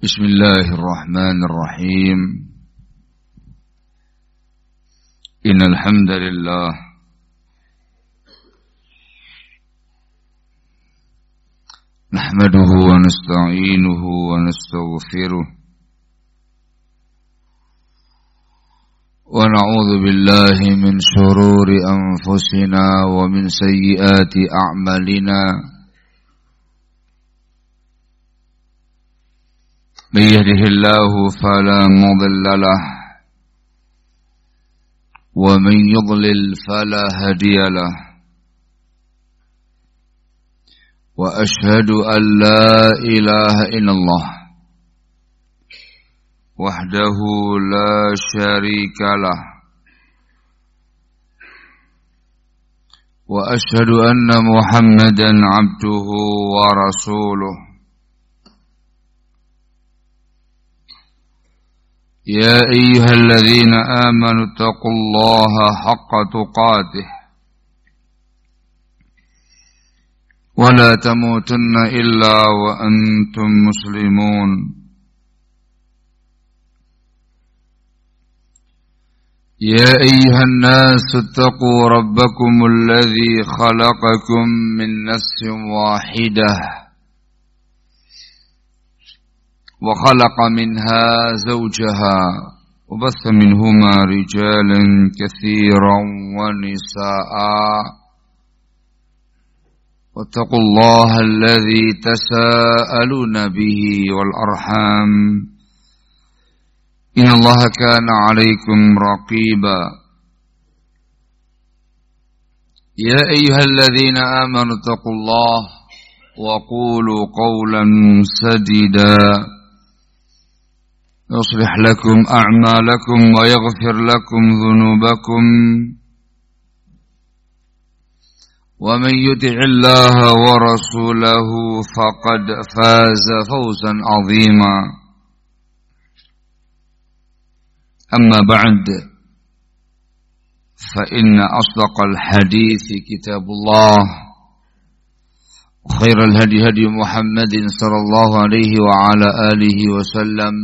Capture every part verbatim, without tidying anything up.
Bismillahirrahmanirrahim. Innal hamdalillah nahmaduhu wa nasta'inuhu wa nastaghfiruh wa na'udzu billahi min shururi anfusina wa min sayyiati a'malina. من يهده الله فلا مضل له ومن يضلل فلا هادي له وأشهد أن لا إله إلا الله وحده لا شريك له وأشهد أن محمدا عبده ورسوله. يا أيها الذين آمنوا اتقوا الله حق تقاته ولا تموتن إلا وأنتم مسلمون. يا أيها الناس اتقوا ربكم الذي خلقكم من نفس واحدة وخلق منها زوجها وبث منهما رجالا كثيرا ونساء واتقوا الله الذي تساءلون به والأرحام إن الله كان عليكم رقيبا. يا أيها الذين آمنوا اتقوا الله وقولوا قولا سديدا يصلح لكم أعمالكم ويغفر لكم ذنوبكم ومن يطع الله ورسوله فقد فاز فوزا عظيما. أما بعد فإن أصدق الحديث كتاب الله خير الهدي هدي محمد صلى الله عليه وعلى آله وسلم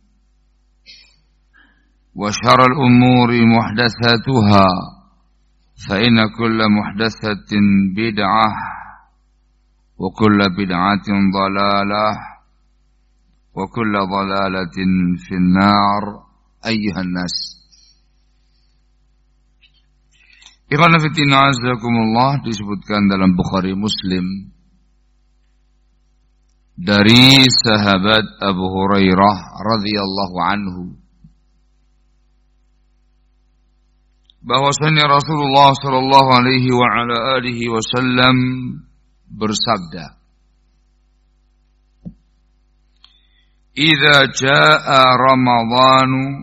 وشر الأمور محدثاتها فإن كل محدثة بدعة وكل بدعة ضلالة وكل ضلالة في النار. أيها الناس Ikhwan fillah azakumullah, disebutkan dalam Bukhari Muslim dari sahabat Abu Hurairah radhiyallahu anhu bahwasanya Rasulullah sallallahu alaihi wa ala alihi wasallam bersabda, "Idza jaa Ramadhanu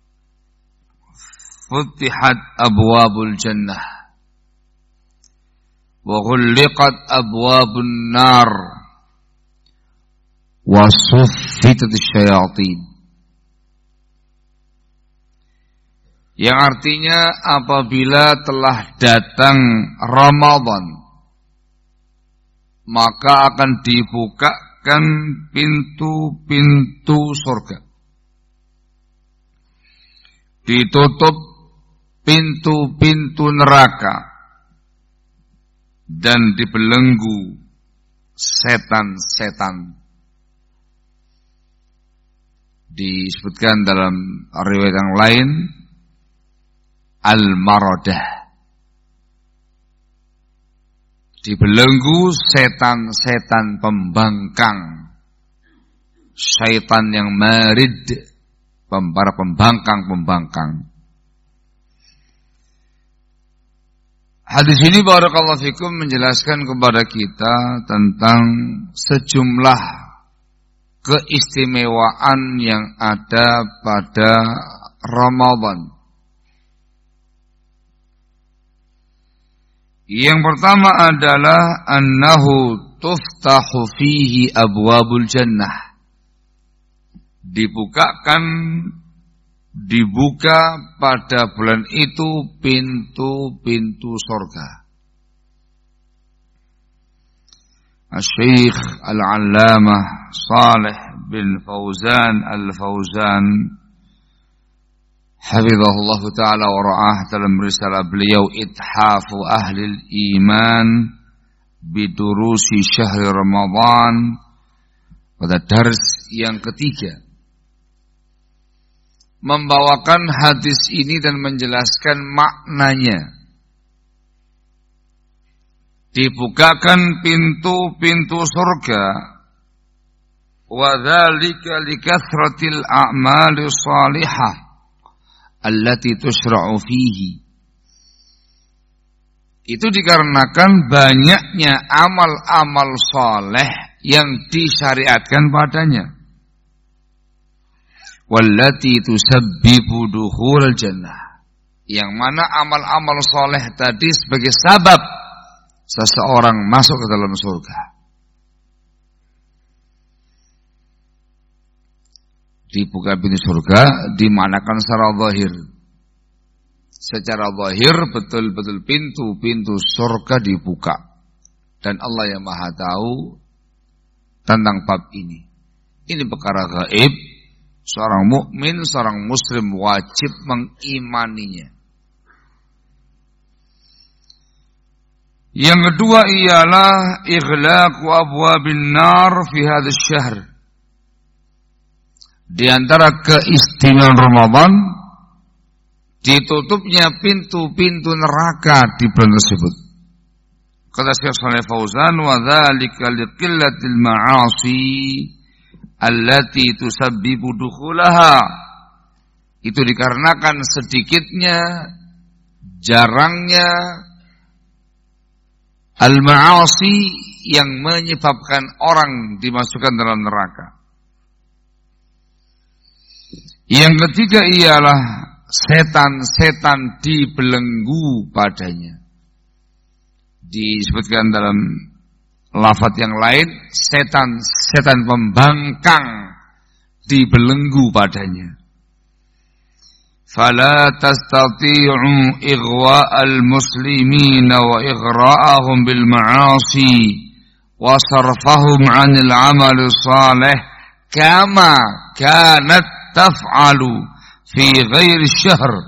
futihat abwabul jannah wa ghulliqat abwabun nar wa suffitat asyayatin." Yang artinya apabila telah datang Ramadan maka akan dibukakan pintu-pintu surga, ditutup pintu-pintu neraka, dan dibelenggu setan-setan. Disebutkan dalam riwayat yang lain al-maradah, dibelenggu setan-setan pembangkang, syaitan yang marid, para pembangkang-pembangkang. Hadis ini barakallahu fikum menjelaskan kepada kita tentang sejumlah keistimewaan yang ada pada Ramadan. Yang pertama adalah annahu tuftahu fihi abwabul jannah. Dibukakan dibuka pada bulan itu pintu-pintu surga. Asy-Syaikh Al-Allamah Shalih bin Fauzan Al-Fauzan hafizahullah ta'ala wa ra'ah dalam risalah beliau Ithafu Ahlil Iman bidurusi Syahri Ramadan pada dars yang ketiga membawakan hadis ini dan menjelaskan maknanya. Dibukakan pintu-pintu surga wa dzalika likathratil a'mali shalihah allati tushra'u fihi. Itu dikarenakan banyaknya amal-amal saleh yang disyariatkan padanya. Wallati tusabbibu dukhulal jannah. Yang mana amal-amal saleh tadi sebagai sabab seseorang masuk ke dalam surga. Dibuka pintu surga dimanakan secara zahir. Secara zahir betul-betul pintu-pintu surga dibuka. Dan Allah yang Maha tahu tentang bab ini. Ini perkara gaib. Seorang mukmin, seorang muslim wajib mengimaninya. Yang kedua ialah ighlaqu abwabin nar fi hadzal syahr. Di antara keistimewaan Ramadan, ditutupnya pintu-pintu neraka di bulan tersebut. Kata Syekh Shalih Fauzan, wa dzalika liqillatil ma'asi allati tusabbibu dukhulaha. Itu dikarenakan sedikitnya, jarangnya al-ma'asi yang menyebabkan orang dimasukkan dalam neraka. Yang ketiga ialah setan-setan dibelenggu padanya. Disebutkan dalam lafaz yang lain, setan-setan pembangkang dibelenggu padanya. Fala tastati'u ighwa'al muslimina wa ighra'ahum bil ma'asi wa sarfahum 'anil 'amali shalih kama kanat taf'alu fi ghairi syahr.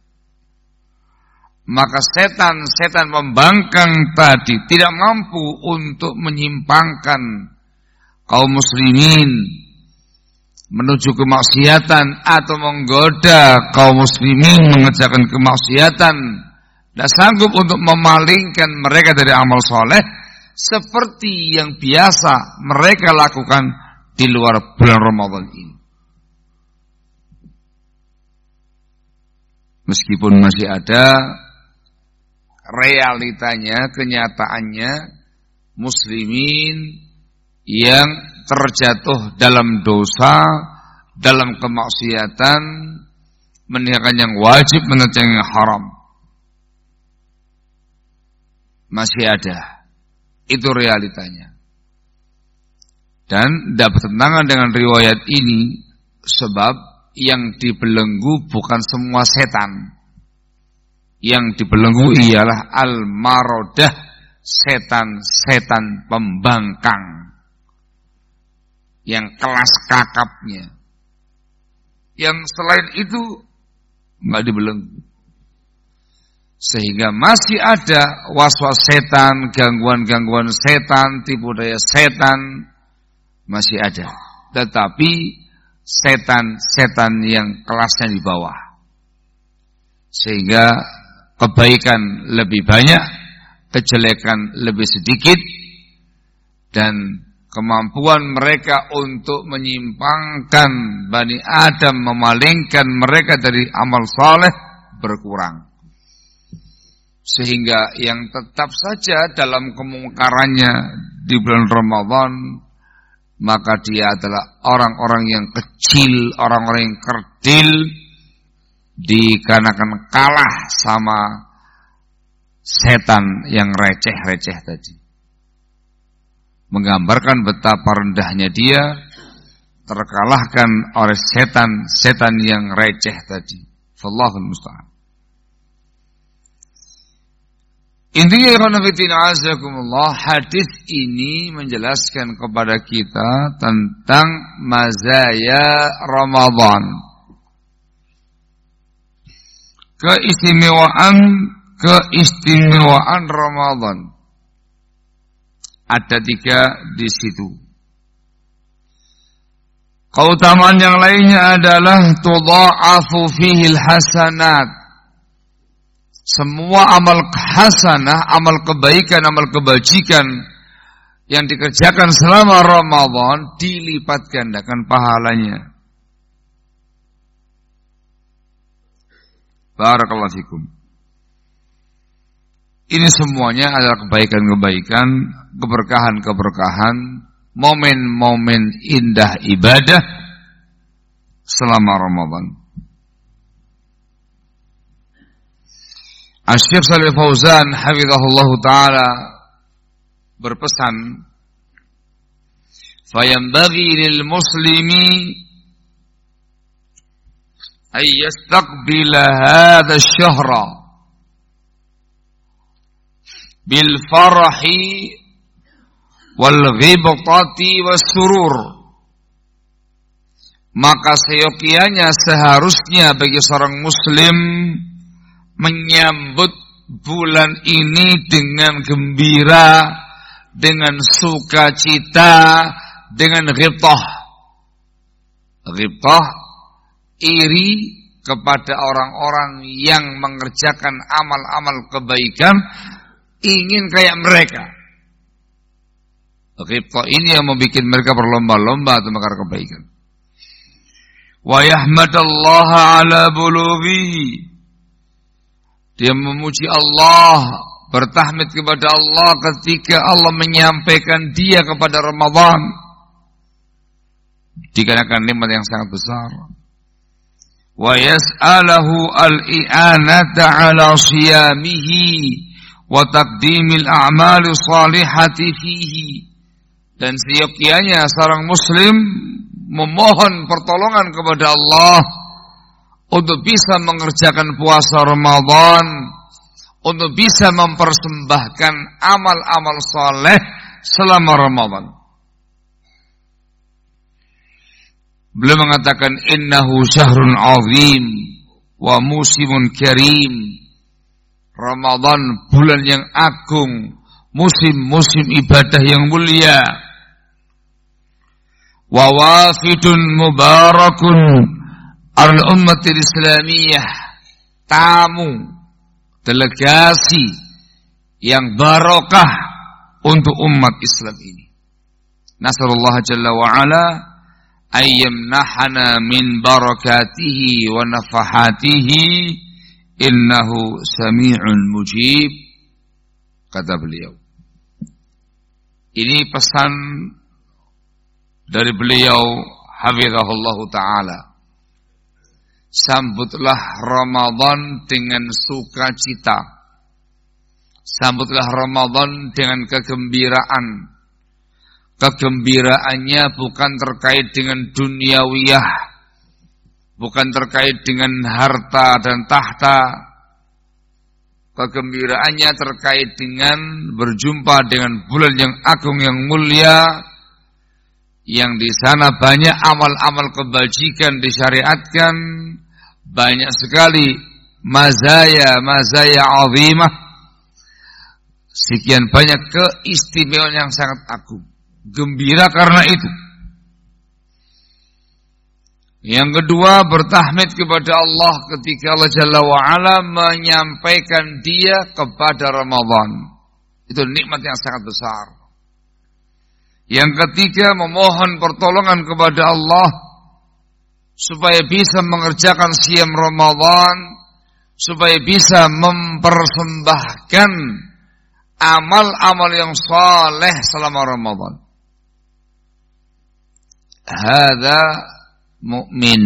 Maka setan-setan pembangkang tadi tidak mampu untuk menyimpangkan kaum muslimin menuju kemaksiatan atau menggoda kaum muslimin mengerjakan kemaksiatan, tidak sanggup untuk memalingkan mereka dari amal soleh seperti yang biasa mereka lakukan di luar bulan Ramadan ini. Meskipun masih ada realitanya, kenyataannya muslimin yang terjatuh dalam dosa, dalam kemaksiatan, meninggalkan yang wajib, mengerjakan yang haram. Masih ada. Itu realitanya. Dan tidak bertentangan dengan riwayat ini, sebab yang dibelenggu bukan semua setan. Yang dibelenggu ialah al-marodah, setan-setan pembangkang, yang kelas kakapnya. Yang selain itu enggak dibelenggu. Sehingga masih ada was-was setan, gangguan-gangguan setan, tipu daya setan masih ada. Tetapi setan-setan yang kelasnya di bawah. Sehingga kebaikan lebih banyak, kejelekan lebih sedikit, dan kemampuan mereka untuk menyimpangkan Bani Adam, memalingkan mereka dari amal saleh berkurang. Sehingga yang tetap saja dalam kemungkarannya di bulan Ramadan, maka dia adalah orang-orang yang kecil, orang-orang yang kerdil, dikarenakan kalah sama setan yang receh-receh tadi. Menggambarkan betapa rendahnya dia, terkalahkan oleh setan-setan yang receh tadi. Wallahul musta'an. Intinya ikhwanafitina azakumullah, hadis ini menjelaskan kepada kita tentang mazaya Ramadan. Keistimewaan keistimewaan Ramadan. Ada tiga di situ. Keutamaan yang lainnya adalah tudha'afu fihil hasanat. Semua amal hasanah, amal kebaikan, amal kebajikan yang dikerjakan selama Ramadan dilipat gandakan pahalanya. Barakallahu fikum. Ini semuanya adalah kebaikan-kebaikan, keberkahan-keberkahan, momen-momen indah ibadah selama Ramadan. Asy-Syaikh Shalih Fauzan hafizahullah taala berpesan, "Fayambaghi lil muslimi ay yastaqbila hadha asy-syahra bil farahi wal ghibtati was surur." Maka seyogianya seharusnya bagi seorang muslim menyambut bulan ini dengan gembira, dengan sukacita, dengan ghibtah. Ghibtah, iri kepada orang-orang yang mengerjakan amal-amal kebaikan, ingin kayak mereka. Ghibtah ini yang membuat mereka berlomba-lomba untuk mengerjakan kebaikan. Wa yahmadallaha ala bulughihi. Dia memuji Allah, bertahmid kepada Allah ketika Allah menyampaikan dia kepada Ramadan. Dikarenakan nikmat yang sangat besar. Wa yas'alahu al-i'anata ala siyamihi wa taqdimil a'mali salihati fihi. Dan seyogianya seorang muslim memohon pertolongan kepada Allah untuk bisa mengerjakan puasa Ramadan, untuk bisa mempersembahkan amal-amal saleh selama Ramadan. Beliau mengatakan innahu syahrun azim wa musimun karim. Ramadan bulan yang agung, musim-musim ibadah yang mulia. Wa wafidun mubarakun al-ummatil islamiyah, tamu, delegasi yang barokah untuk umat Islam ini. Nasallallahu jalla wa ala ayyamnahana min barakatihi wa nafahatihi innahu sami'un mujib, kata beliau. Ini pesan dari beliau hafizahullahu ta'ala. Sambutlah Ramadan dengan sukacita. Sambutlah Ramadan dengan kegembiraan. Kegembiraannya bukan terkait dengan duniawiyah, bukan terkait dengan harta dan tahta. Kegembiraannya terkait dengan berjumpa dengan bulan yang agung yang mulia, yang di sana banyak amal-amal kebajikan disyariatkan, banyak sekali mazaya-mazaya azimah, sekian banyak keistimewaan yang sangat agung. Gembira karena itu. Yang kedua, bertahmid kepada Allah ketika Allah Jalla wa'ala menyampaikan dia kepada Ramadan. Itu nikmat yang sangat besar. Yang ketiga, memohon pertolongan kepada Allah supaya bisa mengerjakan siam Ramadan, supaya bisa mempersembahkan amal-amal yang saleh selama Ramadan. Hadza mukmin.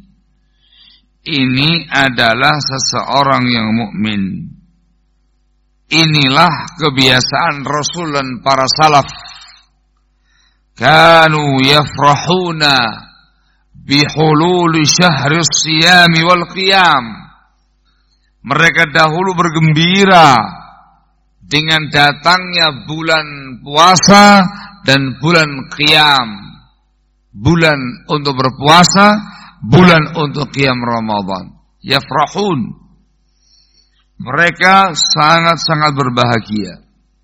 Ini adalah seseorang yang mukmin. Inilah kebiasaan Rasul dan para salaf. Kanu yafrahuna bihululi syahri siyami wal qiyam. Mereka dahulu bergembira dengan datangnya bulan puasa dan bulan qiyam. Bulan untuk berpuasa, bulan untuk qiyam Ramadan. Yafrahun. Mereka sangat-sangat berbahagia.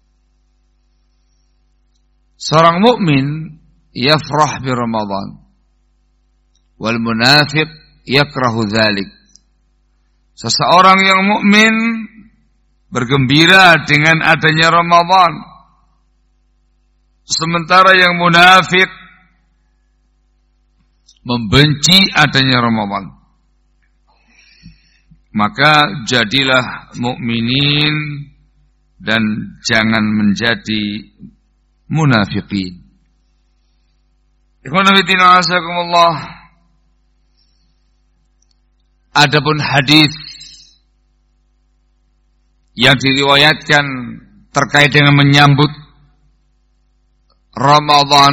Seorang mukmin yafrah bi Ramadan. Wal munafiq yakrahu dzalik. Seseorang yang mukmin bergembira dengan adanya Ramadan. Sementara yang munafik membenci adanya Ramadan. Maka jadilah mukminin dan jangan menjadi munafiqin. Ikhwan fillah azakumullah. Adapun hadis yang diriwayatkan terkait dengan menyambut Ramadan,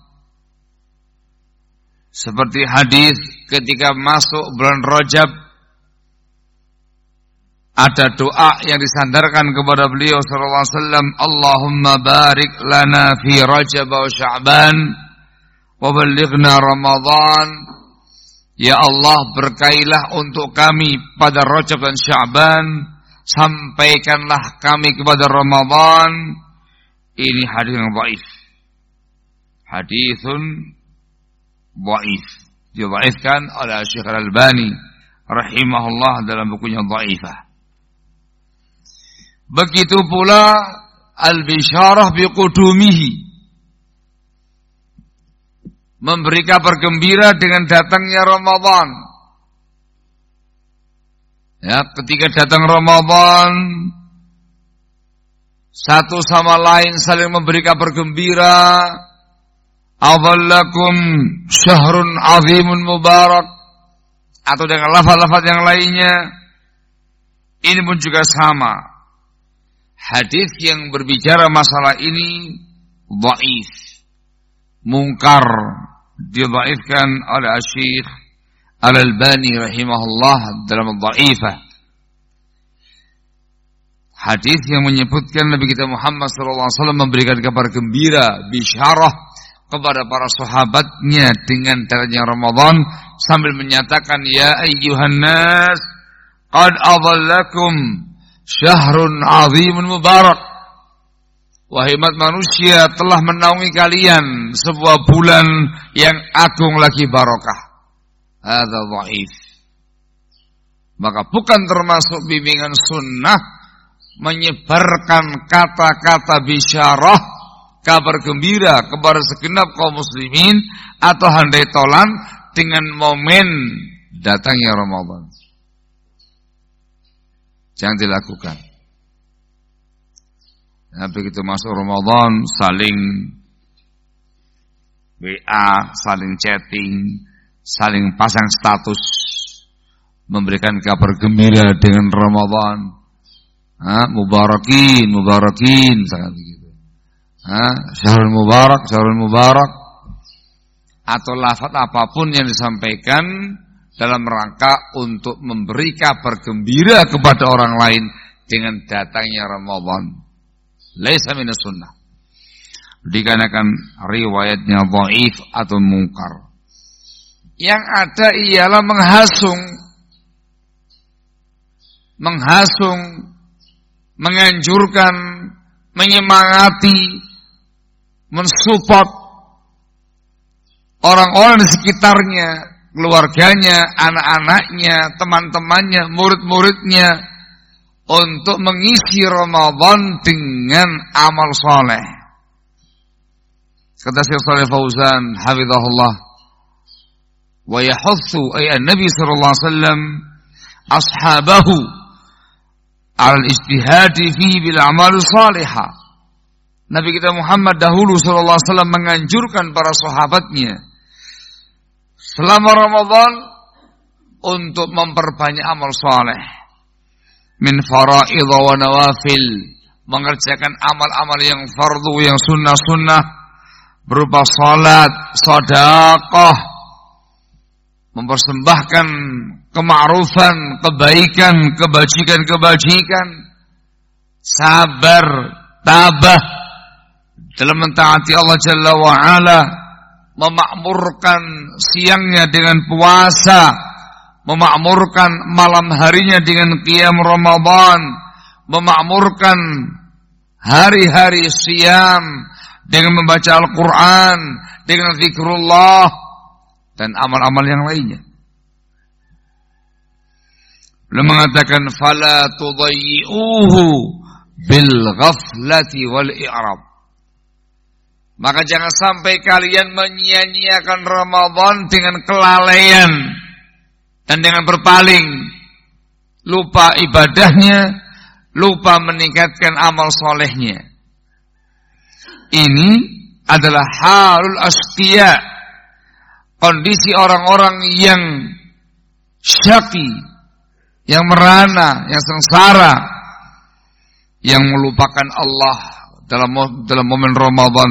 seperti hadis ketika masuk bulan Rajab, ada doa yang disandarkan kepada beliau sallallahu alaihi wasallam, Allahumma barik lana fi Rajab wa Sya'ban wa ballighna Ramadan. Ya Allah, berkailah untuk kami pada Rajab dan Sya'ban, sampaikanlah kami kepada Ramadan. Ini hadis yang dhaif. Hadisun dhaif. Didhaifkan oleh Syekh Al-Albani rahimahullah dalam bukunya Dhaifah. Begitu pula al-bisyarah biqudumihi, memberi kabar gembira dengan datangnya Ramadan. Ya, ketika datang Ramadan, satu sama lain saling memberi kabar gembira. Adhallakum syahrun azimun mubarak, atau dengan lafaz-lafaz yang lainnya. Ini pun juga sama. Hadis yang berbicara masalah ini dhaif, mungkar, didhaifkan oleh Syekh Al-Albani rahimahullah dalam Dhaifah. Hadis yang menyebutkan Nabi kita Muhammad sallallahu alaihi wasallam memberikan kabar gembira, bisyarah kepada para sahabatnya dengan datangnya Ramadan sambil menyatakan, ya ayyuhan nas qad adhallakum syahrun azimun mubarak. Wahai umat manusia, telah menaungi kalian sebuah bulan yang agung lagi barokah. Hadza dhaif. Maka bukan termasuk bimbingan sunnah menyebarkan kata-kata bisyarah, kabar gembira kepada segenap kaum muslimin atau handai tolan dengan momen datangnya Ramadan. Jangan dilakukan. Nah, begitu masuk Ramadan, saling W A, saling chatting, saling pasang status, memberikan kabar gembira dengan Ramadan. Ha, mubarakin, mubarakin, sangat begitu. Ha, syahrul mubarak, syahrul mubarak, atau lafaz apapun yang disampaikan dalam rangka untuk memberi kabar gembira kepada orang lain dengan datangnya Ramadan. Laisa minas sunnah. Dikarenakan riwayatnya dhaif atau mungkar. Yang ada ialah menghasung, menghasung, menganjurkan, menyemangati, mensupport orang-orang di sekitarnya, keluarganya, anak-anaknya, teman-temannya, murid-muridnya untuk mengisi Ramadan dengan amal soleh. Kata Syekh Shalih Fauzan hafizahullah, wa yahutsu ay an-nabi sallallahu alaihi wasallam ashabahu al-ijtihadi fi bil amal salihah. Nabi kita Muhammad dahulu sallallahu alaihi wasallam menganjurkan para sahabatnya selama Ramadan untuk memperbanyak amal saleh, min faraidh wa nawafil, mengerjakan amal-amal yang fardu, yang sunnah-sunnah berupa salat, sedekah, mempersembahkan kema'rufan, kebaikan, kebajikan-kebajikan, sabar, tabah dalam mentaati Allah Jalla wa'ala, memakmurkan siangnya dengan puasa, memakmurkan malam harinya dengan qiyam Ramadan, memakmurkan hari-hari siyam dengan membaca Al-Quran, dengan zikrullah dan amal-amal yang lainnya. Beliau mengatakan fala tudayyi'uhu bil ghaflati wal i'rab. Maka jangan sampai kalian menyia-nyiakan Ramadan dengan kelalaian dan dengan berpaling, lupa ibadahnya, lupa meningkatkan amal solehnya. Ini adalah halul asqiya, kondisi orang-orang yang syaqi, yang merana, yang sengsara, yang melupakan Allah dalam dalam momen Ramadan.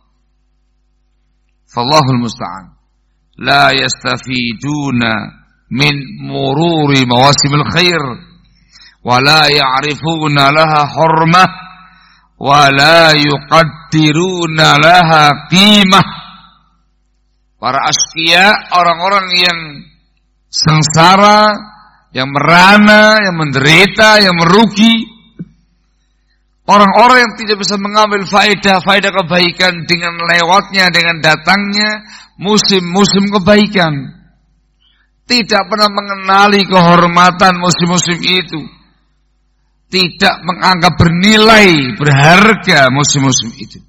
Fallahul musta'an. La yastafiduna min mururi mawasimil khair wa la ya'rifuna laha hurmah wa la yuqaddiruna laha qimah. Para asqiya, orang-orang yang sengsara, yang merana, yang menderita, yang merugi, orang-orang yang tidak bisa mengambil faedah-faedah kebaikan dengan lewatnya, dengan datangnya musim-musim kebaikan. Tidak pernah mengenali kehormatan musim-musim itu. Tidak menganggap bernilai, berharga musim-musim itu.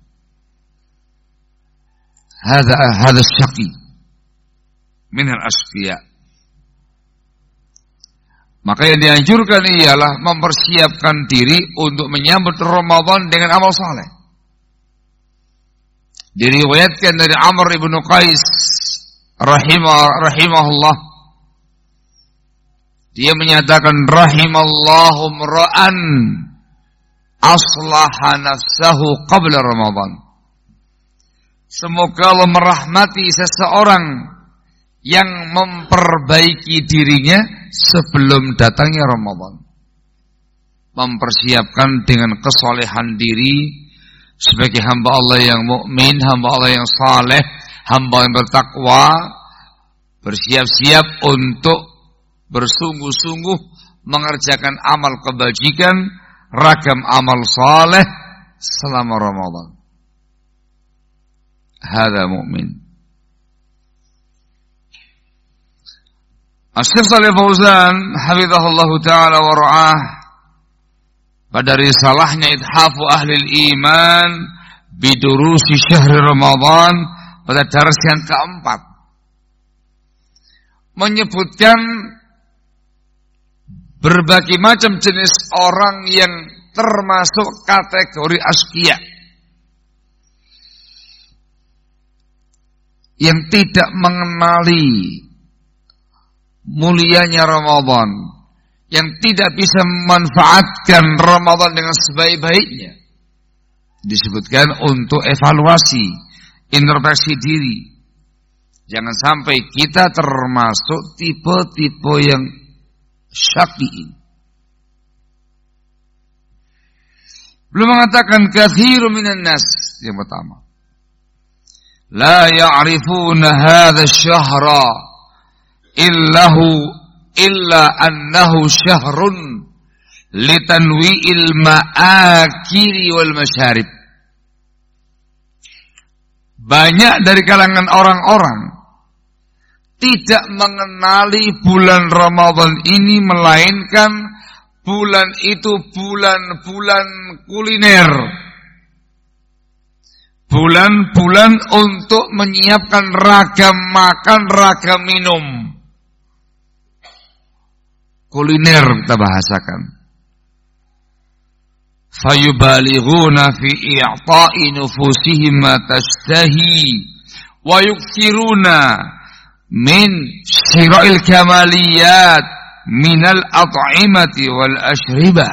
Hadza hadza syaqi minal asqiya. Maka yang dianjurkan ialah mempersiapkan diri untuk menyambut Ramadan dengan amal saleh. Diriwayatkan dari Amr ibn Qais rahimah rahimahullah, dia menyatakan rahimallahu mra'an aslaha nafsahu qabla Ramadan. Semoga Allah merahmati seseorang yang memperbaiki dirinya sebelum datangnya Ramadan. Mempersiapkan dengan kesolehan diri sebagai hamba Allah yang mukmin, hamba Allah yang saleh, hamba yang bertakwa, bersiap-siap untuk bersungguh-sungguh mengerjakan amal kebajikan, ragam amal saleh selama Ramadan. Hadza mukmin. Asy-Syaikh Shalih Fauzan hafizahullahu taala wa ra'ah pada risalahnya Ithafu Ahlil Iman bidurusi syahr Ramadan pada daras yang keempat menyebutkan berbagai macam jenis orang yang termasuk kategori asqiya, yang tidak mengenali mulianya Ramadan, yang tidak bisa memanfaatkan Ramadan dengan sebaik-baiknya. Disebutkan untuk evaluasi, introspeksi diri. Jangan sampai kita termasuk tipe-tipe yang syaqi. Belum mengatakan katsirun minan nas, yang pertama. La ya'rifuna hadha asy-syahra illahu illa annahu syahrun litanwi'il ma'akili wal masyarib. Banyak dari kalangan orang-orang tidak mengenali bulan Ramadan ini, melainkan bulan itu bulan-bulan kuliner, bulan-bulan untuk menyiapkan ragam makan, ragam minum. Kuliner kita bahasakan. Fayubalighuna fi i'ta'i nufusihim ma tashtahi wa yukthiruna min syira'il kamaliyat minal at'imati wal ashribah.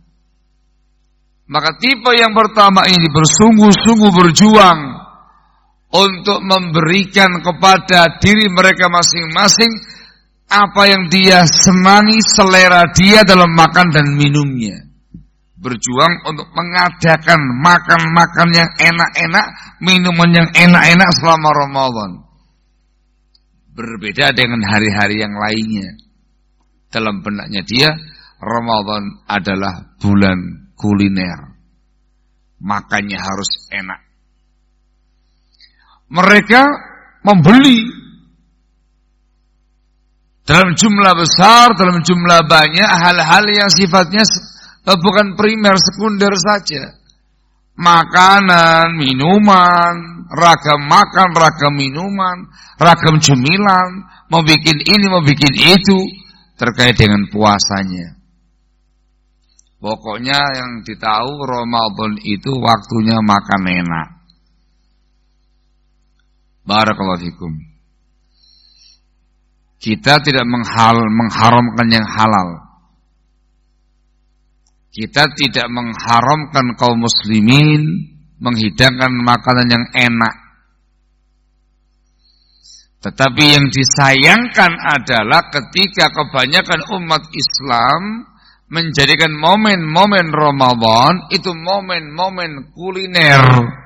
Maka tipe yang pertama ini bersungguh-sungguh berjuang untuk memberikan kepada diri mereka masing-masing apa yang dia senangi, selera dia dalam makan dan minumnya. berjuang untuk mengadakan makan-makan yang enak-enak, minuman yang enak-enak selama Ramadan. Berbeda dengan hari-hari yang lainnya. Dalam benaknya dia, Ramadan adalah bulan kuliner. Makannya harus enak. Mereka membeli dalam jumlah besar, dalam jumlah banyak hal-hal yang sifatnya bukan primer, sekunder saja. Makanan, minuman, ragam makan, ragam minuman, ragam cemilan, mau bikin ini, mau bikin itu, terkait dengan puasanya. Pokoknya yang ditahu Ramadan itu waktunya makan enak. Barakallahu fikum. Kita tidak menghal, mengharamkan yang halal. Kita tidak mengharamkan kaum muslimin menghidangkan makanan yang enak. Tetapi yang disayangkan adalah ketika kebanyakan umat Islam menjadikan momen-momen Ramadan itu momen-momen kuliner.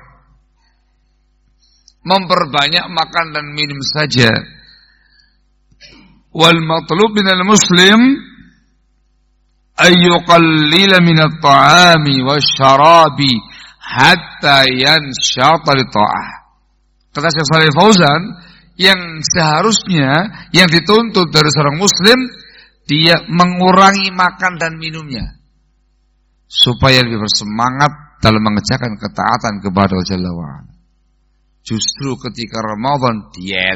Memperbanyak makan dan minum saja. Wal matlub minal muslim ayyuqallila minat ta'ami wasyarabi hatta yansyata li ta'ah. Kata Syekh Shalih Fauzan, yang seharusnya yang dituntut dari seorang muslim, dia mengurangi makan dan minumnya supaya lebih bersemangat dalam mengerjakan ketaatan kepada Allah Jalla wa Ala. Justru ketika Ramadan diet,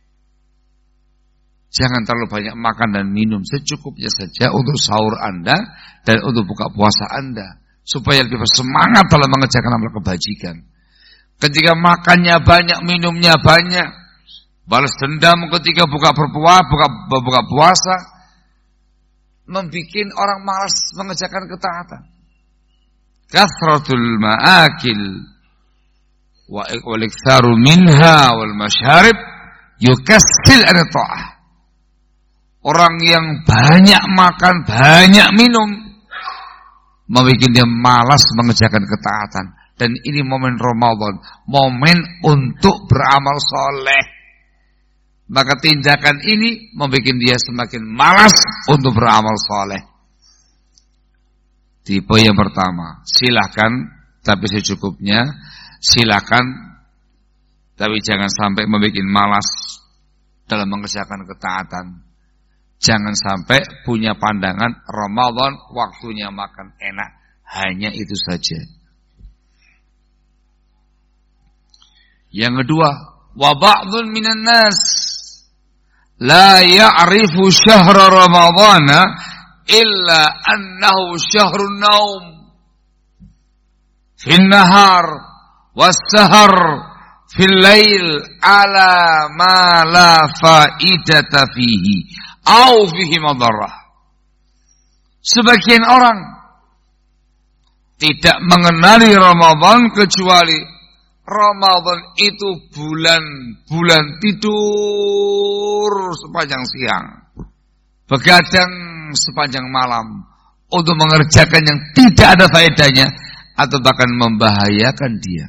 jangan terlalu banyak makan dan minum, secukupnya saja untuk sahur Anda dan untuk buka puasa Anda, supaya lebih bersemangat dalam mengerjakan amal kebajikan. Ketika makannya banyak, minumnya banyak, balas dendam ketika buka berpuasa, buka, buka puasa, membikin orang malas mengerjakan ketaatan. Kathratul ma'akil wal iktsaru minha wal masyarib yukassil an ta'ah. Orang yang banyak makan, banyak minum, membuat dia malas mengerjakan ketaatan. Dan ini momen Ramadan, momen untuk beramal soleh. Maka tindakan ini membuat dia semakin malas untuk beramal soleh. Tipe yang pertama, silakan, tapi secukupnya. Silakan, tapi jangan sampai membuat malas dalam mengerjakan ketaatan. Jangan sampai punya pandangan Ramadan waktunya makan enak. Hanya itu saja. Yang kedua, wa ba'dun minan nas la ya'rifu syahra ramadhana illa annahu syahrun naum fin nahar was-sahar fil lail ala ma la faidata fihi au fihi madarrah. Sebagian orang tidak mengenali Ramadan kecuali Ramadan itu bulan-bulan tidur sepanjang siang, begadang sepanjang malam untuk mengerjakan yang tidak ada faedahnya atau bahkan membahayakan dia.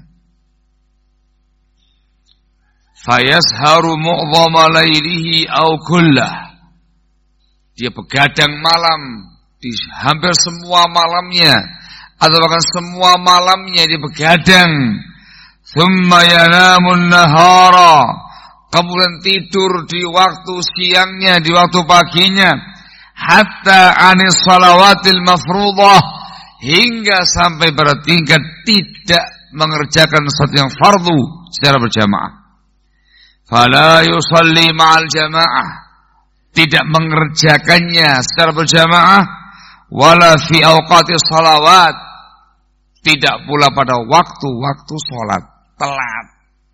Fayasharu mu'dhama lailihi aw kullah. Dia begadang malam di hampir semua malamnya atau bahkan semua malamnya dia begadang. Thumma yanamun nahara, kemudian tidur di waktu siangnya, di waktu paginya, hatta anis salawatil mafruḍah, hingga sampai pada tingkat tidak mengerjakan sesuatu yang fardu secara berjamaah. Fala yusalli ma'al jamaah, tidak mengerjakannya secara berjamaah, wala fi awqati salawat, tidak pula pada waktu-waktu salat, telat.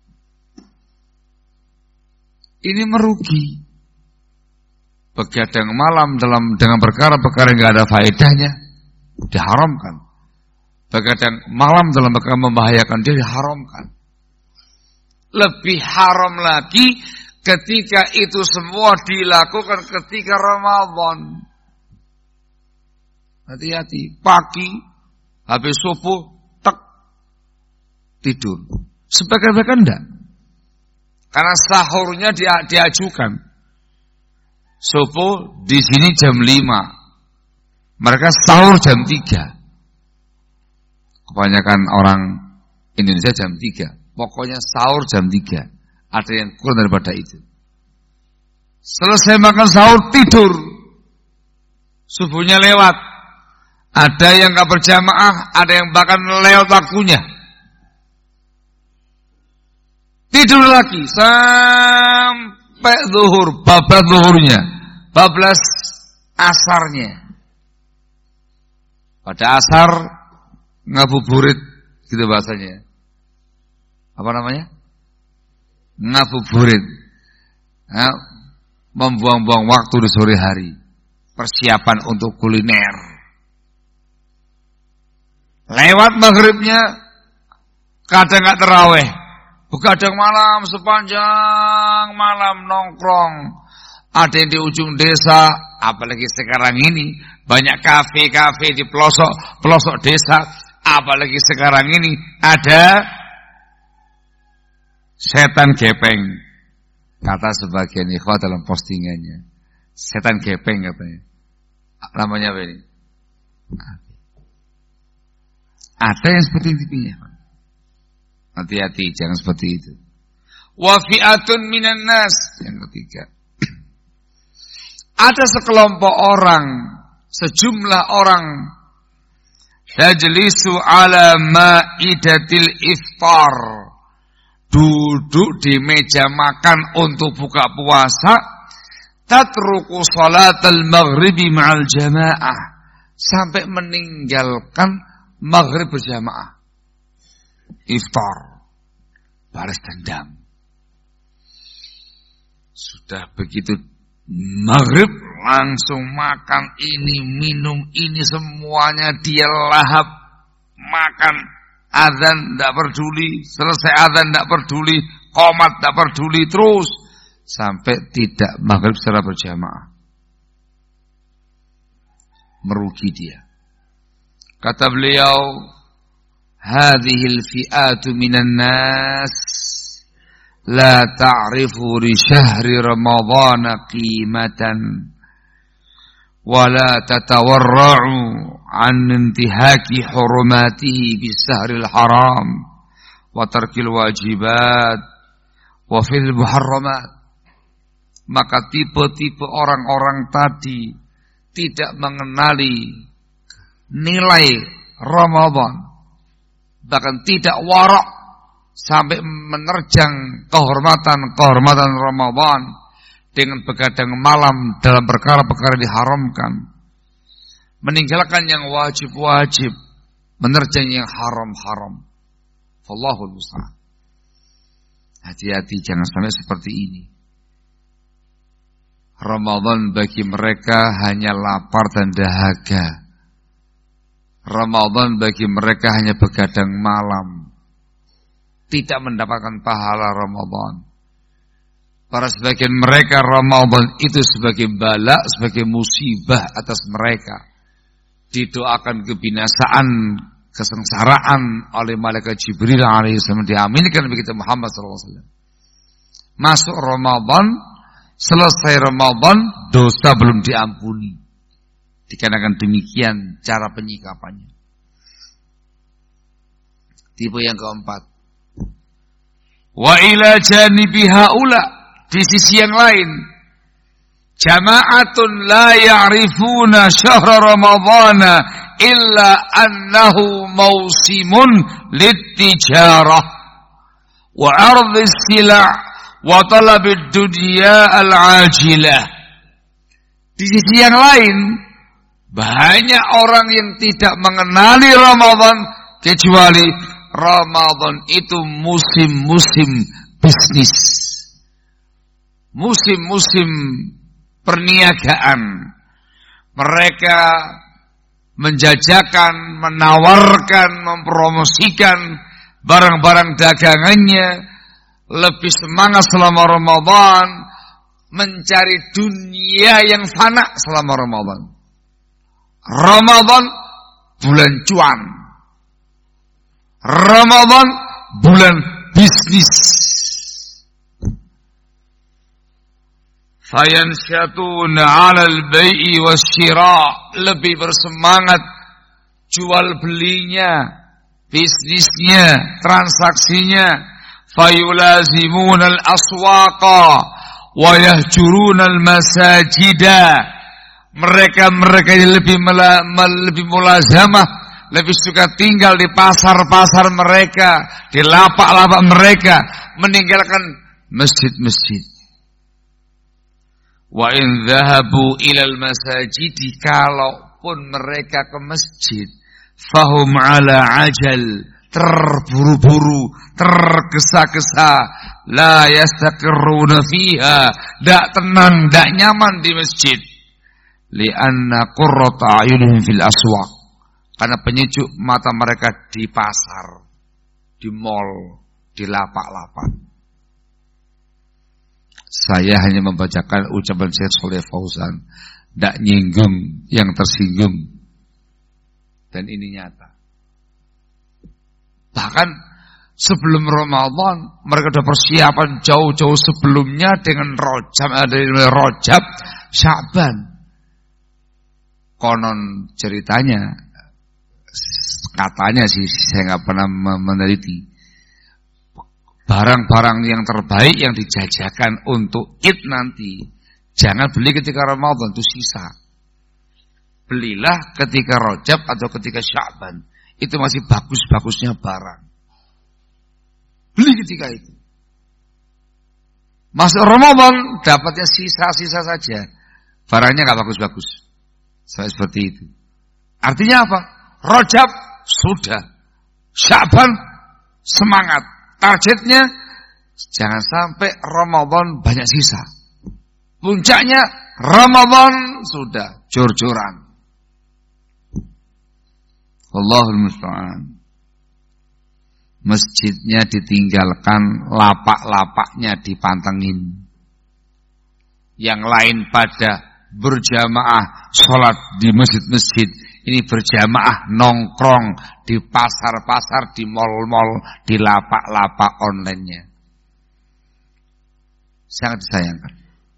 Ini merugi. Begadang malam dalam dengan perkara-perkara yang tidak ada faedahnya diharamkan. Begadang malam dalam perkara membahayakan dia diharamkan. Lebih haram lagi ketika itu semua dilakukan ketika Ramadan. Hati-hati, pagi Habis subuh, tek, tidur. Sebagian-bagian enggak. Karena sahurnya dia, diajukan. Subuh di sini jam lima. Mereka sahur jam tiga. Kebanyakan orang Indonesia jam tiga. Pokoknya sahur jam tiga. Ada yang kurang daripada itu. Selesai makan sahur, tidur. Subuhnya lewat. Ada yang gak berjamaah, ada yang bahkan lewat waktunya. Tidur lagi sampai zuhur, bablas zuhurnya, bablas asarnya. Pada asar ngabuburit, gitu bahasanya. Apa namanya? Ngabuburit. Nah, membuang-buang waktu di sore hari. Persiapan untuk kuliner. Lewat maghribnya, kadang gak terawih. Begadang malam sepanjang malam nongkrong. Ada yang di ujung desa, apalagi sekarang ini banyak kafe-kafe di pelosok pelosok desa. Apalagi sekarang ini ada setan gepeng. Kata sebagian ikhwah dalam postingannya, setan gepeng katanya. Namanya apa ini? Ada yang seperti itu. Hati-hati, jangan seperti itu. Wa fi'atun minan nas. Yang ketiga. Ada sekelompok orang, sejumlah orang, tajlisu ala ma'idatil iftar. Duduk di meja makan untuk buka puasa. Tatruku salatal maghribi ma'al jamaah. Sampai meninggalkan maghrib berjamaah. Iftar, balas dendam. Sudah begitu maghrib langsung makan ini, minum ini, semuanya dia lahap. Makan, azan tidak peduli, selesai azan tidak peduli, qomat tidak peduli, terus sampai tidak maghrib secara berjamaah. Merugi dia. Kata beliau, hadhil fi'atu minan nas la ta'rifu li syahri ramadhan qimatan wa la tatawarra'u an intihaki hurumatihi bis sahril haram wa tarkil wajibat wa fil muharramat. Maka tipe-tipe orang-orang tadi tidak mengenali nilai Ramadan, bahkan tidak warak sampai menerjang kehormatan-kehormatan Ramadan dengan begadang malam dalam perkara-perkara diharamkan, meninggalkan yang wajib-wajib, menerjang yang haram-haram. Wallahul musta'an. Hati-hati, jangan sampai seperti ini. Ramadan bagi mereka hanya lapar dan dahaga. Ramadan bagi mereka hanya begadang malam, tidak mendapatkan pahala Ramadan. Para sebagian mereka Ramadan itu sebagai bala, sebagai musibah atas mereka. Didoakan kebinasaan, kesengsaraan oleh malaikat Jibril alaihissalam, diaminkan bagi kita Muhammad sallallahu alaihi wasallam. Masuk Ramadan, selesai Ramadan, dosa belum diampuni. Dikarenakan demikian cara penyikapannya. Tipe yang keempat. Wa ila janibi haula, di sisi yang lain, jama'atun la ya'rifuna syahra ramadhana illa annahu mausimun littijarah wa ardhis sila' wa talabid dunya al-ajilah. Di sisi yang lain, banyak orang yang tidak mengenali Ramadan, kecuali Ramadan itu musim-musim bisnis, musim-musim perniagaan. Mereka menjajakan, menawarkan, mempromosikan barang-barang dagangannya, lebih semangat selama Ramadan, mencari dunia yang fana selama Ramadan. Ramadan bulan cuan, Ramadan bulan bisnis. Fayansyatuna 'alal bai'i wasyira, lebih bersemangat jual belinya, bisnisnya, transaksinya. Fayulazimuna al-aswaqa wa yahjuruna al-masajida. Mereka-mereka yang lebih mela, lebih mulazamah, lebih suka tinggal di pasar-pasar mereka, di lapak-lapak mereka, meninggalkan masjid-masjid. Wa in dhahabu ilal masajidi, kalaupun mereka ke masjid, fahum ala ajal, terburu-buru, tergesa-gesa, la yastaqirruna fiha, dak tenang, dak nyaman di masjid. Lianna qurrata ayunihim fil aswaq, karena penyejuk mata mereka di pasar, di mall, di lapak-lapak. Saya hanya membacakan ucapan Syekh Shalih Fauzan, tidak nyinggung yang tersinggung, dan ini nyata. Bahkan sebelum Ramadan mereka sudah persiapan jauh-jauh sebelumnya dengan Rajab, ada Rajab, Sya'ban. Konon ceritanya, katanya sih, saya nggak pernah meneliti, barang-barang yang terbaik yang dijajakan untuk Id nanti jangan beli ketika Ramadan, itu sisa. Belilah ketika Rajab atau ketika Sya'ban, itu masih bagus-bagusnya barang. Beli ketika itu. Masuk Ramadan dapatnya sisa-sisa saja, barangnya nggak bagus-bagus. Saya seperti itu. Artinya apa? Rajab sudah, Sya'ban semangat. Targetnya jangan sampai Ramadan banyak sisa. Puncaknya Ramadan sudah jor-joran. Allahul musta'an. Masjidnya ditinggalkan, lapak-lapaknya dipantengin. Yang lain pada berjamaah sholat di masjid-masjid, ini berjamaah nongkrong di pasar-pasar, di mal-mal, di lapak-lapak online-nya. Sangat disayangkan.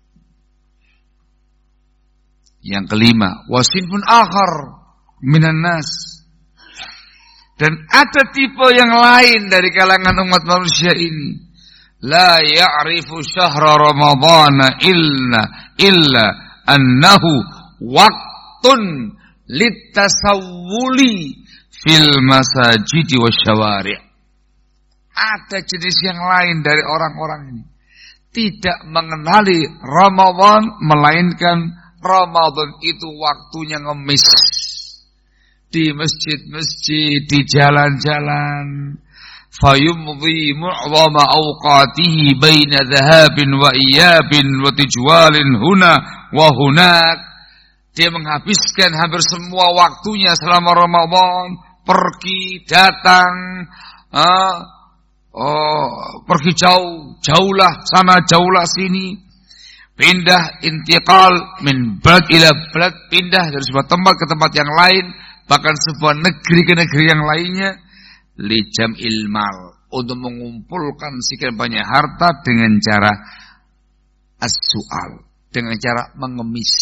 Yang kelima, wasinfun akhar minan nas. Dan ada tipe yang lain dari kalangan umat manusia ini. La ya'rifu syahra ramadhana illa illa annahu waqtun litasawwuli fil masajidi wasyawari'. Ada jenis yang lain dari orang-orang ini, tidak mengenali Ramadan, melainkan Ramadan itu waktunya ngemis di masjid-masjid, di jalan-jalan. Fayumdhi mu'zama awqatihi baina dhahabin wa iyabin wa tijwalin huna wa hunak. Dia menghabiskan hampir semua waktunya selama Ramadan, pergi, datang, uh, oh, pergi jauh, jauhlah sana, jauhlah sini, pindah, intiqal min balad ila balad, pindah dari sebuah tempat ke tempat yang lain, bahkan sebuah negeri ke negeri yang lainnya, li jam'il mal, untuk mengumpulkan sekian banyak harta dengan cara as-su'al, dengan cara mengemis.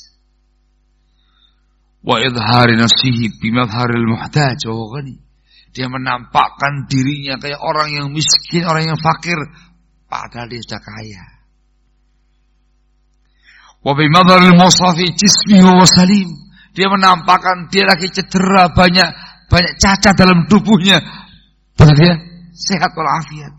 Wa idhari nafsihi bimadharil muhtaj wa ghani. Dia menampakkan dirinya kayak orang yang miskin, orang yang fakir, padahal dia sudah kaya. Wa bimadharil musafi jismihi wa salim. Dia menampakkan dia lagi cedera, banyak banyak cacat dalam tubuhnya, padahal dia sehat walafiat.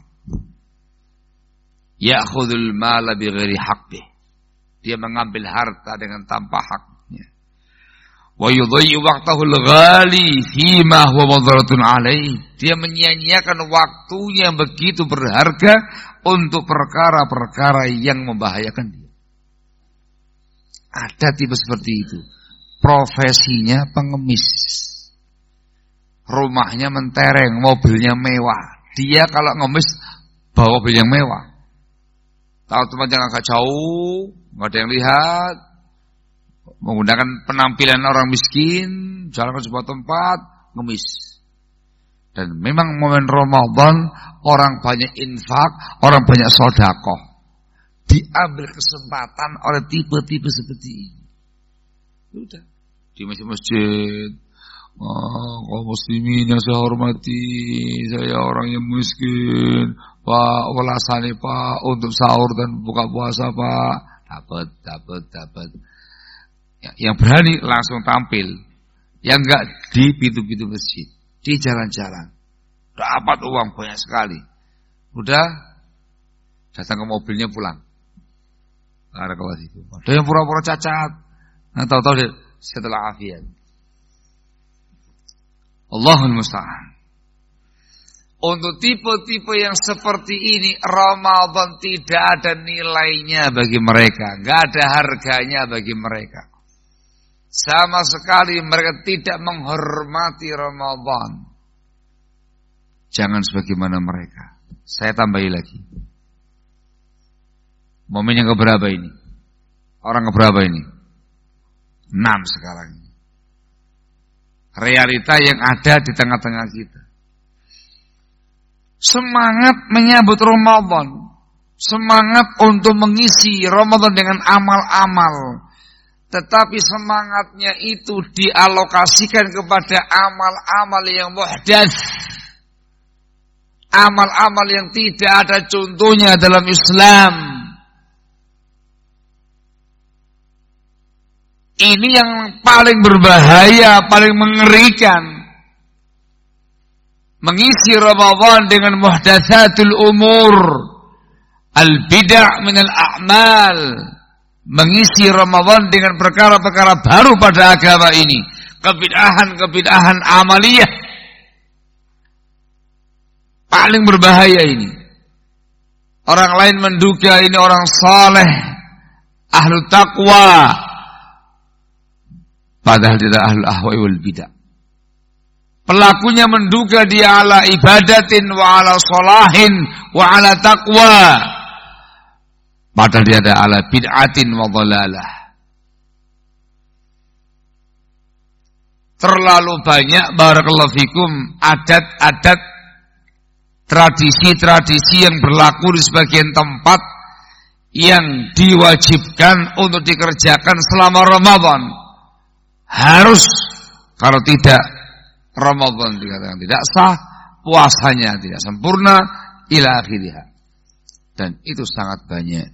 Ya'khudul mala bighairi haqqih. Dia mengambil harta dengan tanpa haknya. Wa yudayyi waqtahul ghali fima huwa madharatun alaih. Dia menyia-nyiakan waktunya yang begitu berharga untuk perkara-perkara yang membahayakan dia. Ada tipe seperti itu. Profesinya pengemis. Rumahnya mentereng, mobilnya mewah. Dia kalau ngemis bawa mobil yang mewah. Tahu tempat yang agak jauh, nggak ada yang lihat, menggunakan penampilan orang miskin, jalan ke sebuah tempat, ngemis. Dan memang momen Ramadan orang banyak infak, orang banyak sedekah. Diambil kesempatan oleh tipe-tipe seperti ini. Sudah di masjid-masjid, oh, kaum muslimin yang saya hormati, saya orang yang miskin, Pak, welasane Pak untuk sahur dan buka puasa Pak, dapat, dapat, dapat. Yang berani langsung tampil, yang enggak di pintu-pintu masjid, di jalan-jalan, dapat uang banyak sekali. Udah datang ke mobilnya pulang. Ada kawan itu. Ada yang pura-pura cacat. Nah, tahu-tahu dia setelah afiat. Allahul musta'an. Untuk tipe-tipe yang seperti ini, Ramadan tidak ada nilainya bagi mereka, enggak ada harganya bagi mereka. Sama sekali mereka tidak menghormati Ramadan. Jangan sebagaimana mereka. Saya tambahi lagi. Momen yang keberapa ini? Orang keberapa ini? Enam sekarang. Realita yang ada di tengah-tengah kita. Semangat menyambut Ramadan. Semangat untuk mengisi Ramadan dengan amal-amal. Tetapi semangatnya itu dialokasikan kepada amal-amal yang muhdats. Amal-amal yang tidak ada contohnya dalam Islam. Ini yang paling berbahaya, paling mengerikan. Mengisi Ramadan dengan muhdatsatul umur, al-bid'ah minal a'mal. Mengisi Ramadan dengan perkara-perkara baru pada agama ini, kebid'ahan-kebid'ahan amaliyah. Paling berbahaya ini. Orang lain menduga ini orang saleh, ahlu taqwa, padahal tidak ahlu ahwa'i wal bid'ah. Pelakunya menduga dia ala ibadatin wa ala salahin wa ala taqwa, padahal dia ada ala bid'atin wa dhalalah. Terlalu banyak barakallahu fikum adat-adat, tradisi-tradisi yang berlaku di sebagian tempat yang diwajibkan untuk dikerjakan selama Ramadan. Harus, kalau tidak Ramadan dikatakan tidak sah, puasanya tidak sempurna, ila akhirih. Dan itu sangat banyak.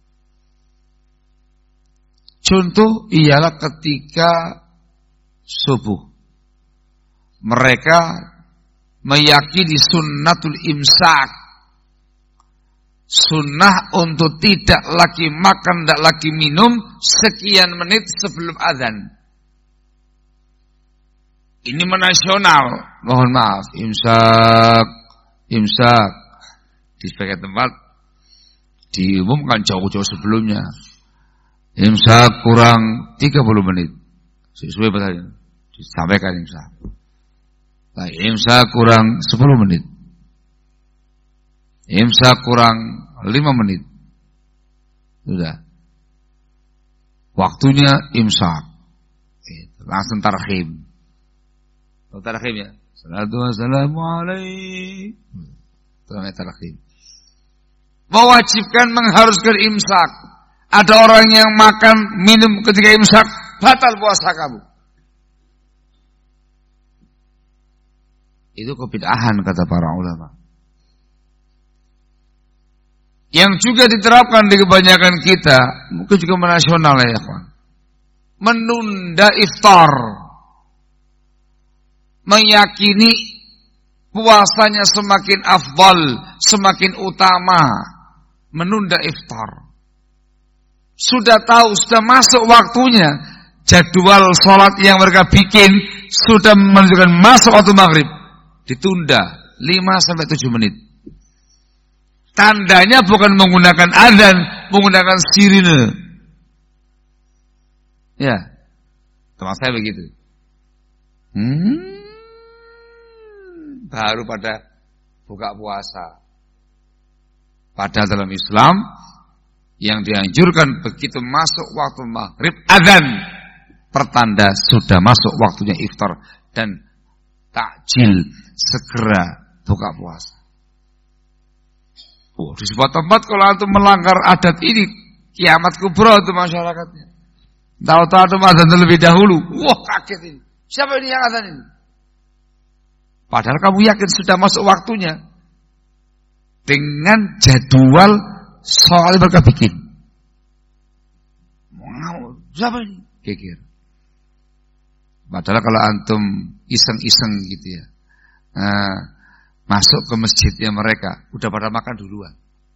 Contoh ialah ketika subuh. Mereka meyakini sunnatul imsak. Sunnah untuk tidak lagi makan, tidak lagi minum sekian menit sebelum azan. Ini menasional, mohon maaf, imsak, imsak. Di sebagian tempat diumumkan jauh-jauh sebelumnya. Imsak kurang tiga puluh menit. Sesuai tadi disampaikan imsak. Nah, imsak kurang sepuluh menit. Imsak kurang lima menit. Sudah. Waktunya imsak. Langsung tarhim. Tarhim ya. Salatu wassalamu alaihi. Tarhim. Mewajibkan, mengharuskan imsak. Ada orang yang makan, minum ketika imsak, batal puasa kamu. Itu kebid'ahan kata para ulama. Yang juga diterapkan di kebanyakan kita, mungkin juga menasional ya kawan. Menunda iftar. Meyakini puasanya semakin afdal, semakin utama. Menunda iftar. Sudah tahu, sudah masuk waktunya. Jadwal sholat yang mereka bikin sudah menunjukkan masuk waktu maghrib. Ditunda lima sampai tujuh menit. Tandanya bukan menggunakan adzan, menggunakan sirine. Ya, teman saya begitu. Hmm, baru pada buka puasa. Padahal dalam Islam yang dianjurkan begitu masuk waktu maghrib adzan, pertanda sudah masuk waktunya iftar. Dan takjil, segera buka puasa. Oh, di sebuah tempat kalau antum melanggar adat ini, kiamat kubra itu masyarakatnya. Tahu-tahu antum azan terlebih dahulu. Wah, kaget ini. Siapa ini yang azan ini? Padahal kamu yakin sudah masuk waktunya. Dengan jadwal soal mereka bikin. Siapa ini? Kikir. Padahal kalau antum iseng-iseng gitu ya. Nah, masuk ke masjidnya mereka, udah pada makan duluan.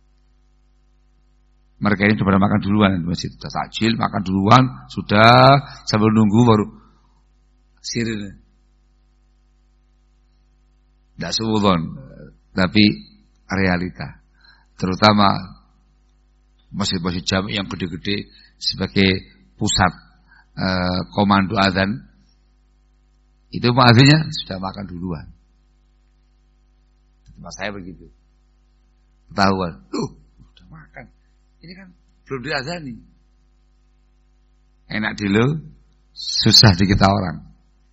Mereka ini sudah pada makan duluan di masjid. Sudah takjil, makan duluan, sudah sambil nunggu baru sirine. Tidak suudon, tapi realita. Terutama masjid-masjid jami yang gede-gede sebagai pusat eh, komando azan, itu muadzinnya sudah makan duluan. Tempat saya begitu. Ketahuan, tuh udah makan. Ini kan belum diazani. Enak dulu, susah di kita orang.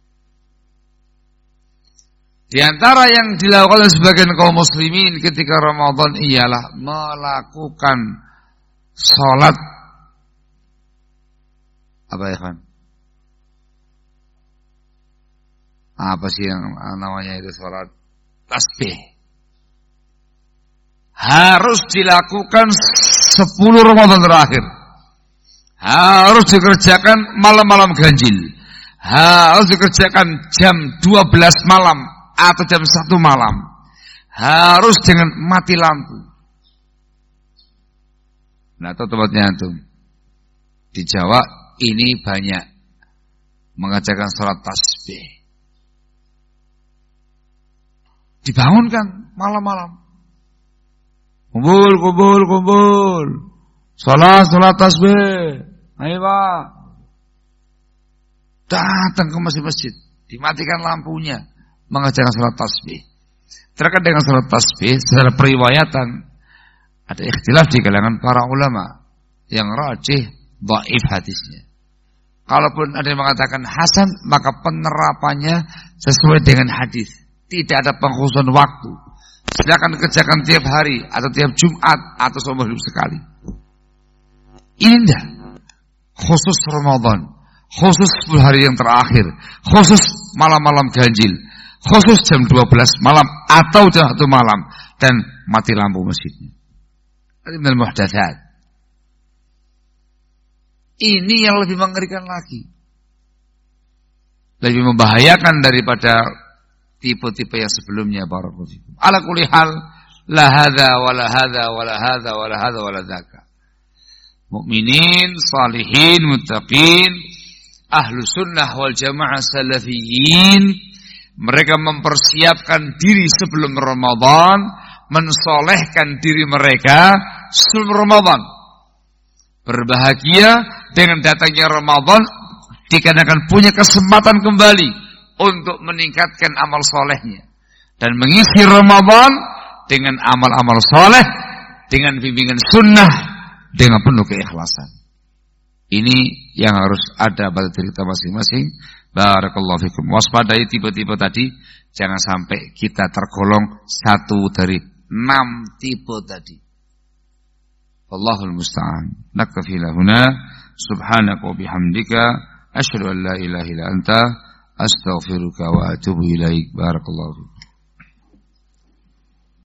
Di antara yang dilakukan oleh sebagian kaum muslimin ketika Ramadan ialah melakukan sholat apa ya kan? Apa sih yang namanya itu sholat tasbih? Harus dilakukan sepuluh Ramadan terakhir. Harus dikerjakan malam-malam ganjil. Harus dikerjakan jam dua belas malam atau jam satu malam. Harus dengan mati lampu. Nah, itu tempatnya antum. Di Jawa ini banyak mengajarkan sholat tasbih. Dibangunkan malam-malam. Kumpul, kumpul, kumpul. Sholat, sholat tasbih. Ayo Pak. Datang ke masjid-masjid. Dimatikan lampunya. Mengajarkan sholat tasbih. Terkait dengan sholat tasbih, secara periwayatan, ada ikhtilaf di kalangan para ulama. Yang rajih, dhaif hadisnya. Kalaupun ada yang mengatakan hasan, maka penerapannya sesuai dengan hadis. Tidak ada pengkhususan waktu. Silakan kerjakan tiap hari atau tiap Jumat atau seumur hidup sekali. Ini enggak. Khusus Ramadan, khusus sepuluh hari yang terakhir, khusus malam-malam ganjil, khusus jam dua belas malam atau jam satu malam dan mati lampu masjidnya. Ini minal muhdatsat. Ini yang lebih mengerikan lagi. Lebih membahayakan daripada tipe-tipe yang sebelumnya, barakallahu fikum. Ala kulli hal, la hadza wala hadza wala hadza wala hadza wala dzaka. Mukminin, salihin, muttaqin, ahlu sunnah wal jamaah salafiyyin, mereka mempersiapkan diri sebelum Ramadan, mensolehkan diri mereka sebelum Ramadan. Berbahagia dengan datangnya Ramadan dikarenakan punya kesempatan kembali untuk meningkatkan amal solehnya dan mengisi Ramadan dengan amal-amal soleh, dengan bimbingan sunnah, dengan penuh keikhlasan. Ini yang harus ada pada diri kita masing-masing. Barakallahu fikum. Waspadai tipe-tipe tadi, jangan sampai kita tergolong satu dari enam tipe tadi. Allahul musta'an. Naktafi lahuna. Subhanaka wa bihamdika. Asyhadu an la ilaha illa anta. Astaghfiruka wa atubu ilaik. Barakallahu fikum.